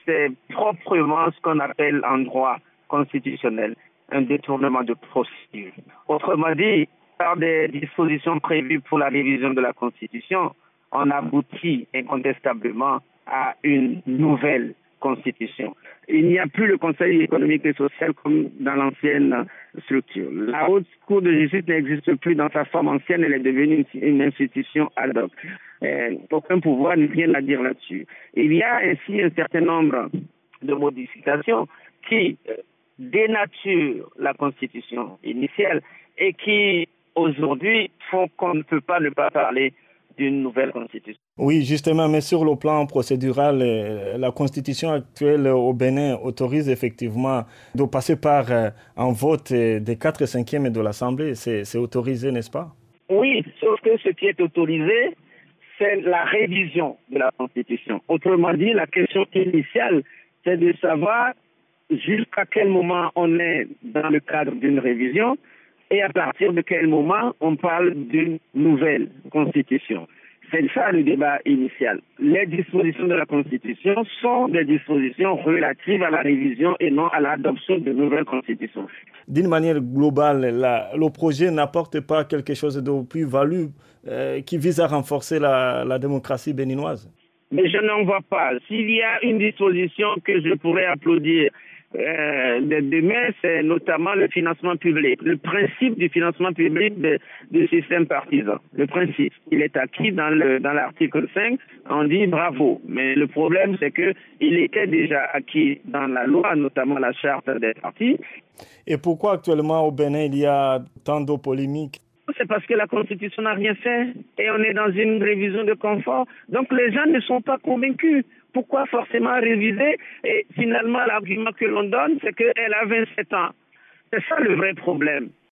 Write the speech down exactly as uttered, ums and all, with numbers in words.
c'est proprement ce qu'on appelle en droit constitutionnel un détournement de procédure. Autrement dit, par des dispositions prévues pour la révision de la Constitution, on aboutit incontestablement à une nouvelle Constitution. Il n'y a plus le Conseil économique et social comme dans l'ancienne structure. La Haute Cour de justice n'existe plus dans sa forme ancienne, elle est devenue une, une institution ad hoc. Euh, aucun pouvoir n'a rien à dire là-dessus. Il y a ainsi un certain nombre de modifications qui euh, dénaturent la Constitution initiale et qui, aujourd'hui, font qu'on ne peut pas ne pas parler d'une nouvelle Constitution. Oui, justement, mais sur le plan procédural, la Constitution actuelle au Bénin autorise effectivement de passer par un vote des quatre cinquièmes de l'Assemblée. C'est, c'est autorisé, n'est-ce pas? Oui, sauf que ce qui est autorisé, c'est la révision de la Constitution. Autrement dit, la question initiale, c'est de savoir jusqu'à quel moment on est dans le cadre d'une révision et à partir de quel moment on parle d'une nouvelle Constitution. C'est ça le débat initial. Les dispositions de la Constitution sont des dispositions relatives à la révision et non à l'adoption de nouvelles constitutions. D'une manière globale, la, le projet n'apporte pas quelque chose de plus-value euh, qui vise à renforcer la, la démocratie béninoise? Mais je n'en vois pas. S'il y a une disposition que je pourrais applaudir Euh, de demain, c'est notamment le financement public. Le principe du financement public de, du système partisan. Le principe, il est acquis dans, le, dans l'article cinq. On dit bravo. Mais le problème, c'est qu'il était déjà acquis dans la loi, notamment la charte des partis. Et pourquoi actuellement au Bénin, il y a tant de polémiques? C'est parce que la Constitution n'a rien fait et on est dans une révision de confort. Donc les gens ne sont pas convaincus. Pourquoi forcément réviser? Et finalement, l'argument que l'on donne, c'est qu'elle a vingt-sept ans. C'est ça le vrai problème.